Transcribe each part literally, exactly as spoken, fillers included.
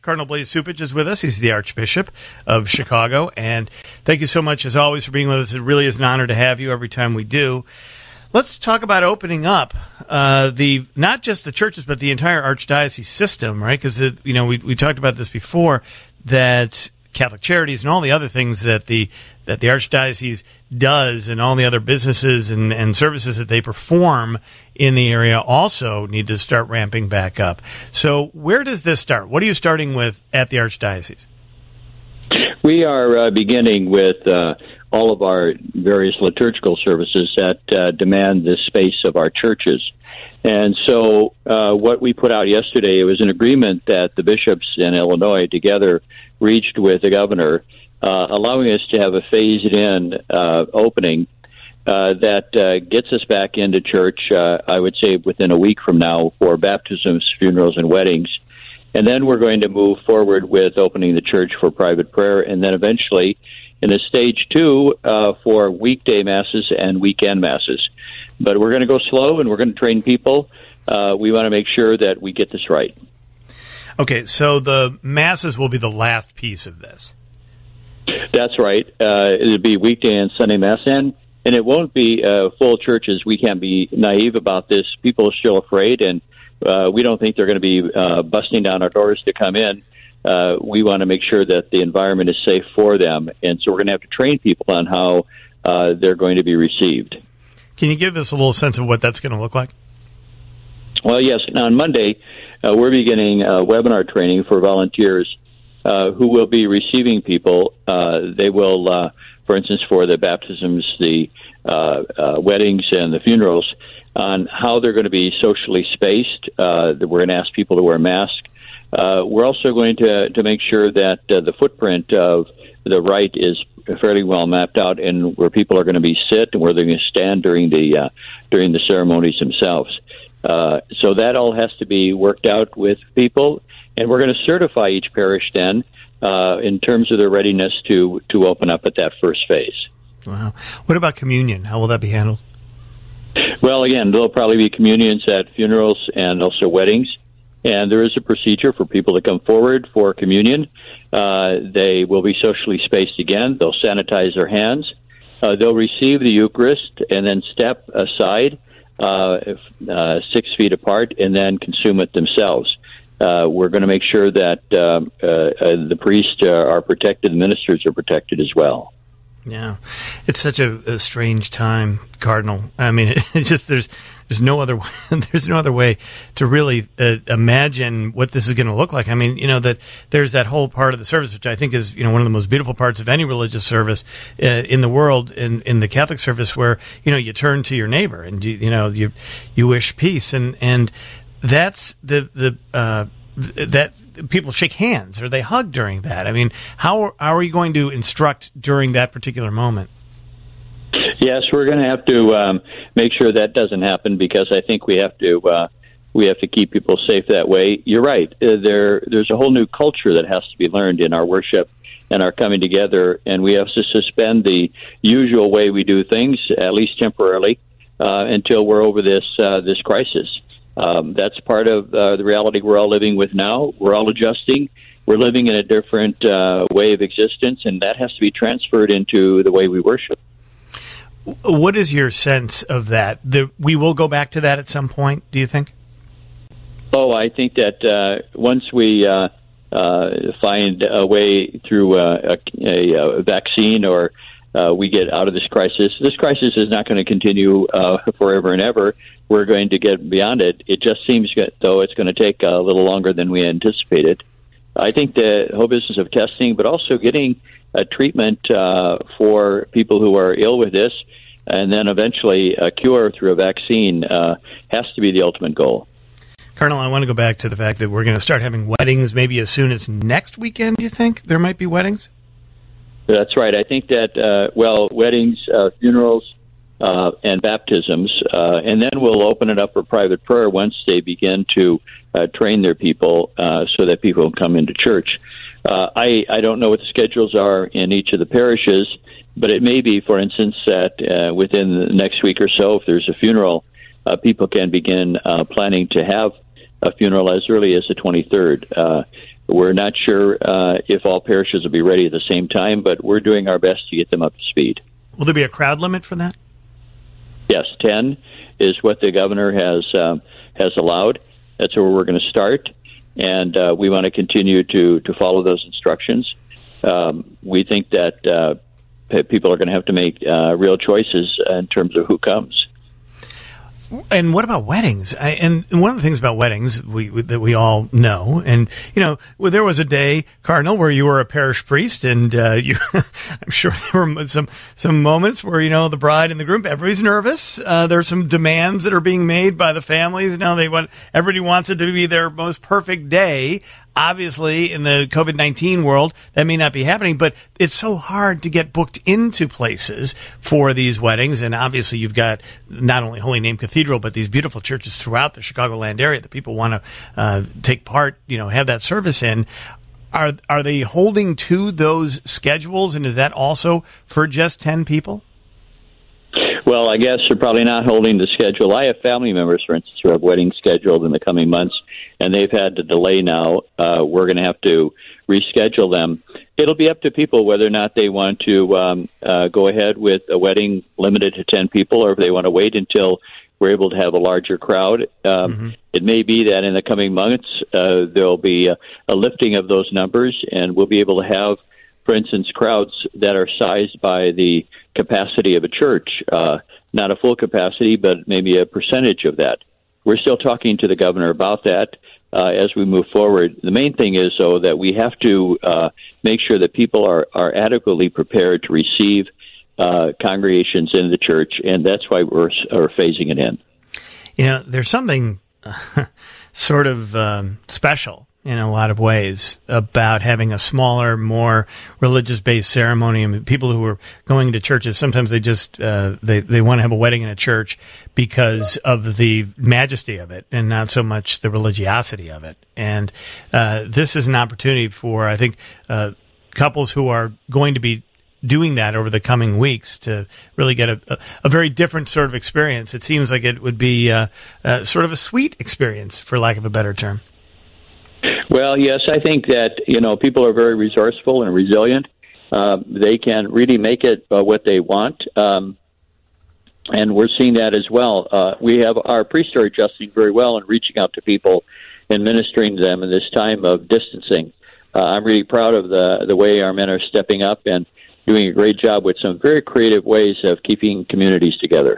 Cardinal Blaise Cupich is with us. He's the Archbishop of Chicago. And thank you so much, as always, for being with us. It really is an honor to have you every time we do. Let's talk about opening up uh, the not just the churches, but the entire archdiocese system, right? Because, you know, we we talked about this before, that Catholic Charities and all the other things that the that the archdiocese does and all the other businesses and, and services that they perform in the area also need to start ramping back up. So where does this start? What are you starting with at the archdiocese? We are uh, beginning with uh, all of our various liturgical services that uh, demand the space of our churches. And so uh, what we put out yesterday, it was an agreement that the bishops in Illinois together reached with the governor, uh, allowing us to have a phased-in uh, opening uh, that uh, gets us back into church, uh, I would say within a week from now, for baptisms, funerals, and weddings. And then we're going to move forward with opening the church for private prayer, and then eventually in a stage two uh, for weekday masses and weekend masses. But we're going to go slow, and we're going to train people. Uh, we want to make sure that we get this right. Okay, so the masses will be the last piece of this. That's right. Uh, it'll be weekday and Sunday mass, and, and it won't be uh, full churches. We can't be naive about this. People are still afraid, and uh, we don't think they're going to be uh, busting down our doors to come in. Uh, we want to make sure that the environment is safe for them, and so we're going to have to train people on how uh, they're going to be received. Can you give us a little sense of what that's going to look like? Well, yes. Now, on Monday, uh, we're beginning uh, webinar training for volunteers uh, who will be receiving people. Uh, they will, uh, for instance, for the baptisms, the uh, uh, weddings, and the funerals, on how they're going to be socially spaced. Uh, we're going to ask people to wear masks. Uh, we're also going to, to make sure that uh, the footprint of the rite is fairly well mapped out, and where people are going to be sit and where they're going to stand during the uh, during the ceremonies themselves. Uh, so that all has to be worked out with people, and we're going to certify each parish then uh, in terms of their readiness to to open up at that first phase. Wow. What about communion? How will that be handled? Well, again, there'll probably be communions at funerals and also weddings. And there is a procedure for people to come forward for communion. Uh, they will be socially spaced again. They'll sanitize their hands. Uh, they'll receive the Eucharist and then step aside uh, uh, six feet apart and then consume it themselves. Uh, we're going to make sure that um, uh, uh, the priests uh, are protected, the ministers are protected as well. Yeah, it's such a, a strange time, Cardinal. I mean, it, it's just there's there's no other way, there's no other way to really uh, imagine what this is going to look like. I mean, you know that there's that whole part of the service, which I think is you know one of the most beautiful parts of any religious service uh, in the world, in in the Catholic service, where you know you turn to your neighbor and you you know you you wish peace, and and that's the the uh, that. People shake hands or they hug during that. I mean, how, how are you going to instruct during that particular moment? Yes, we're going to have to um, make sure that doesn't happen, because I think we have to uh, we have to keep people safe that way. You're right. Uh, there, there's a whole new culture that has to be learned in our worship and our coming together, and we have to suspend the usual way we do things, at least temporarily, uh, until we're over this uh, this crisis. Um, that's part of uh, the reality we're all living with now. We're all adjusting. We're living in a different uh, way of existence, and that has to be transferred into the way we worship. What is your sense of that? The, we will go back to that at some point, do you think? Oh, I think that uh, once we uh, uh, find a way through uh, a, a, a vaccine or Uh, we get out of this crisis. This crisis is not going to continue uh, forever and ever. We're going to get beyond it. It just seems, though, it's going to take a little longer than we anticipated. I think the whole business of testing, but also getting a treatment uh, for people who are ill with this, and then eventually a cure through a vaccine uh, has to be the ultimate goal. Colonel, I want to go back to the fact that we're going to start having weddings maybe as soon as next weekend. Do you think there might be weddings? That's right. I think that, uh, well, weddings, uh, funerals, uh, and baptisms, uh, and then we'll open it up for private prayer once they begin to uh, train their people uh, so that people can come into church. Uh, I, I don't know what the schedules are in each of the parishes, but it may be, for instance, that uh, within the next week or so, if there's a funeral, uh, people can begin uh, planning to have a funeral as early as the twenty-third. Uh, We're not sure uh, if all parishes will be ready at the same time, but we're doing our best to get them up to speed. Will there be a crowd limit for that? Yes, ten is what the governor has um, has allowed. That's where we're going to start, and uh, we want to continue to, to follow those instructions. Um, we think that uh, people are going to have to make uh, real choices in terms of who comes. And what about weddings? I, and one of the things about weddings we, we, that we all know, and you know, well, there was a day, Cardinal, where you were a parish priest, and uh, you, I'm sure there were some some moments where you know the bride and the groom, everybody's nervous. Uh, there are some demands that are being made by the families. You know, they want everybody wants it to be their most perfect day. Obviously, in the COVID nineteen world, that may not be happening, but it's so hard to get booked into places for these weddings. And obviously, you've got not only Holy Name Cathedral, but these beautiful churches throughout the Chicagoland area that people want to uh, take part, you know, have that service in. Are are they holding to those schedules, and is that also for just ten people? Well, I guess they're probably not holding the schedule. I have family members, for instance, who have weddings scheduled in the coming months, and they've had to delay now. Uh, we're going to have to reschedule them. It'll be up to people whether or not they want to um, uh, go ahead with a wedding limited to ten people, or if they want to wait until we're able to have a larger crowd. Um, mm-hmm. It may be that in the coming months uh, there'll be a, a lifting of those numbers, and we'll be able to have, for instance, crowds that are sized by the capacity of a church, uh, not a full capacity, but maybe a percentage of that. We're still talking to the governor about that uh, as we move forward. The main thing is, though, that we have to uh, make sure that people are, are adequately prepared to receive uh, congregations in the church, and that's why we're, are phasing it in. You know, there's something uh, sort of um, special in a lot of ways about having a smaller, more religious-based ceremony. I mean, people who are going to churches, sometimes they just uh, they they want to have a wedding in a church because of the majesty of it, and not so much the religiosity of it. And uh, this is an opportunity for, I think, uh, couples who are going to be doing that over the coming weeks to really get a, a, a very different sort of experience. It seems like it would be uh, uh, sort of a sweet experience, for lack of a better term. Well, yes, I think that, you know, people are very resourceful and resilient. Uh, they can really make it uh, what they want, um, and we're seeing that as well. Uh, we have our priests are adjusting very well and reaching out to people and ministering to them in this time of distancing. Uh, I'm really proud of the, the way our men are stepping up and doing a great job with some very creative ways of keeping communities together.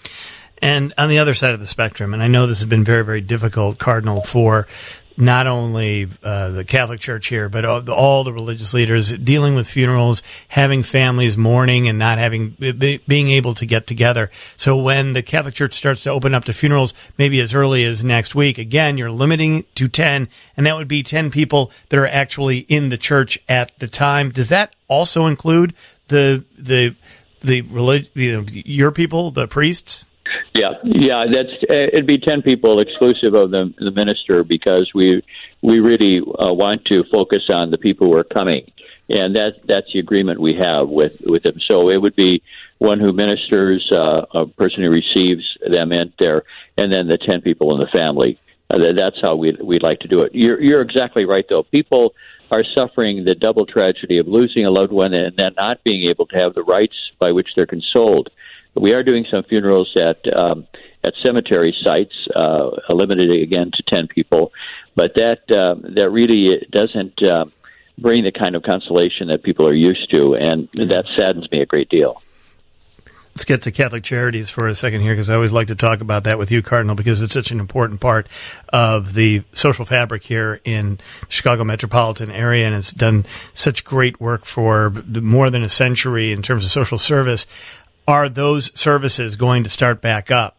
And on the other side of the spectrum, and I know this has been very, very difficult, Cardinal, for not only uh, the Catholic Church here, but all the, all the religious leaders dealing with funerals, having families mourning, and not having be, being able to get together. So when the Catholic Church starts to open up to funerals, maybe as early as next week, again, you're limiting it to ten, and that would be ten people that are actually in the church at the time. Does that also include the the the relig- you know, your people, the priests? Yeah, yeah, that's it'd be ten people exclusive of the the minister, because we we really uh, want to focus on the people who are coming, and that that's the agreement we have with with them. So it would be one who ministers, uh, a person who receives them in there, and then the ten people in the family. Uh, that's how we we'd like to do it. You're you're exactly right, though. People are suffering the double tragedy of losing a loved one and then not being able to have the rites by which they're consoled. We are doing some funerals at um, at cemetery sites, uh, limited again to ten people, but that uh, that really doesn't uh, bring the kind of consolation that people are used to, and that saddens me a great deal. Let's get to Catholic Charities for a second here, because I always like to talk about that with you, Cardinal, because it's such an important part of the social fabric here in the Chicago metropolitan area, and it's done such great work for more than a century in terms of social service. Are those services going to start back up?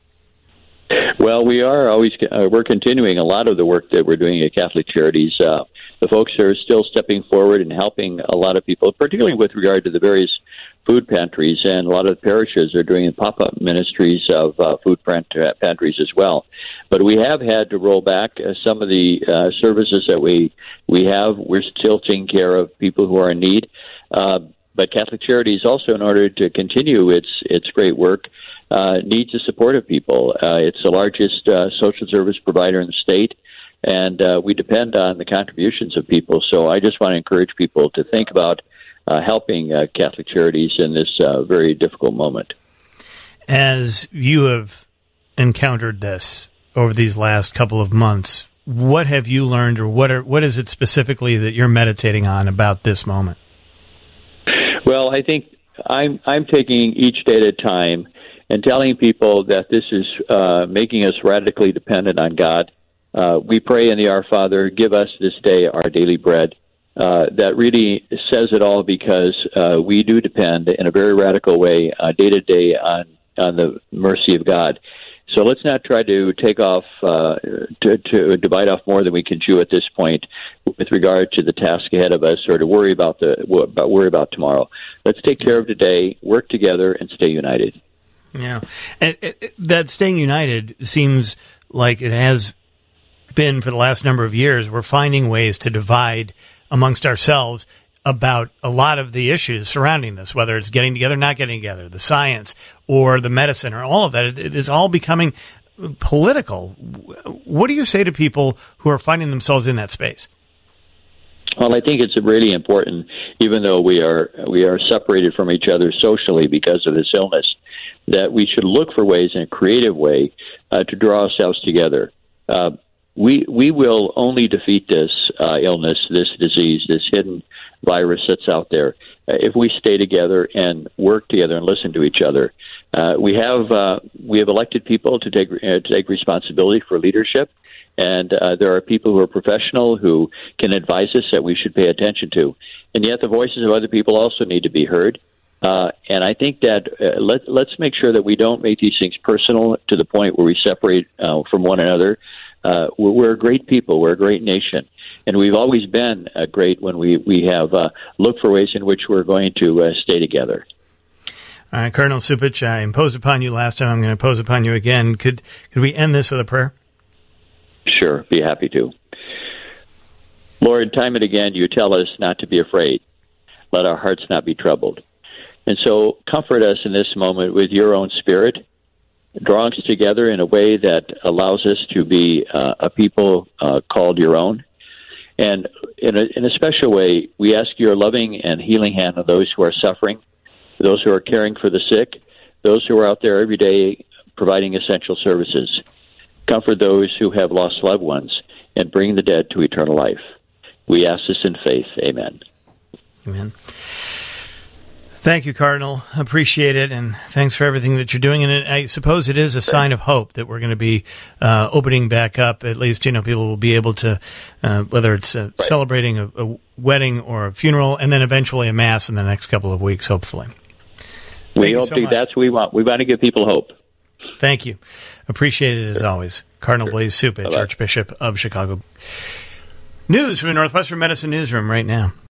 Well, we are always uh, we're continuing a lot of the work that we're doing at Catholic Charities. Uh, the folks are still stepping forward and helping a lot of people, particularly with regard to the various food pantries, and a lot of the parishes are doing pop-up ministries of uh, food pantries as well. But we have had to roll back uh, some of the uh, services that we we have. We're still taking care of people who are in need. Uh, But Catholic Charities also, in order to continue its its great work, uh, needs the support of people. Uh, it's the largest uh, social service provider in the state. and uh, we depend on the contributions of people. So I just want to encourage people to think about uh, helping uh, Catholic Charities in this uh, very difficult moment. As you have encountered this over these last couple of months, what have you learned, or what are, what is it specifically that you're meditating on about this moment? Well, I think I'm I'm taking each day at a time and telling people that this is uh, making us radically dependent on God. Uh, we pray in the Our Father, give us this day our daily bread. Uh, that really says it all, because uh, we do depend in a very radical way, uh, day to day, on on the mercy of God. So let's not try to take off, uh, to, to divide off more than we can chew at this point with regard to the task ahead of us, or to worry about the about worry about tomorrow. Let's take care of today, work together, and stay united. Yeah, and it, it, that staying united seems like it has been for the last number of years. We're finding ways to divide amongst ourselves about a lot of the issues surrounding this, whether it's getting together, not getting together, the science or the medicine, or all of that. It is all becoming political. What do you say to people who are finding themselves in that space? Well, I think it's really important, even though we are we are separated from each other socially because of this illness, that we should look for ways in a creative way uh, to draw ourselves together. Uh, we we will only defeat this uh, illness, this disease, this hidden virus that's out there, uh, if we stay together and work together and listen to each other. Uh, we have uh, we have elected people to take uh, to take responsibility for leadership, and uh, there are people who are professional who can advise us that we should pay attention to. And yet, the voices of other people also need to be heard. Uh, and I think that uh, let let's make sure that we don't make these things personal to the point where we separate uh, from one another. Uh, we're, we're a great people. We're a great nation. And we've always been uh, great when we, we have uh, looked for ways in which we're going to uh, stay together. All right, Cardinal Cupich, I imposed upon you last time. I'm going to impose upon you again. Could could we end this with a prayer? Sure, be happy to. Lord, time and again you tell us not to be afraid. Let our hearts not be troubled. And so comfort us in this moment with your own Spirit. Draw us together in a way that allows us to be uh, a people uh, called your own. And in a, in a special way, we ask your loving and healing hand on those who are suffering, those who are caring for the sick, those who are out there every day providing essential services. Comfort those who have lost loved ones, and bring the dead to eternal life. We ask this in faith. Amen. Amen. Thank you, Cardinal. Appreciate it, and thanks for everything that you're doing. And it, I suppose it is a sign of hope that we're going to be uh, opening back up. At least, you know, people will be able to, uh, whether it's uh, right. celebrating a, a wedding or a funeral, and then eventually a mass in the next couple of weeks, hopefully. We Thank hope so to, that's what we want. We want to give people hope. Thank you. Appreciate it as sure. always. Cardinal sure. Blaise Cupich, Archbishop of Chicago. News from the Northwestern Medicine Newsroom right now.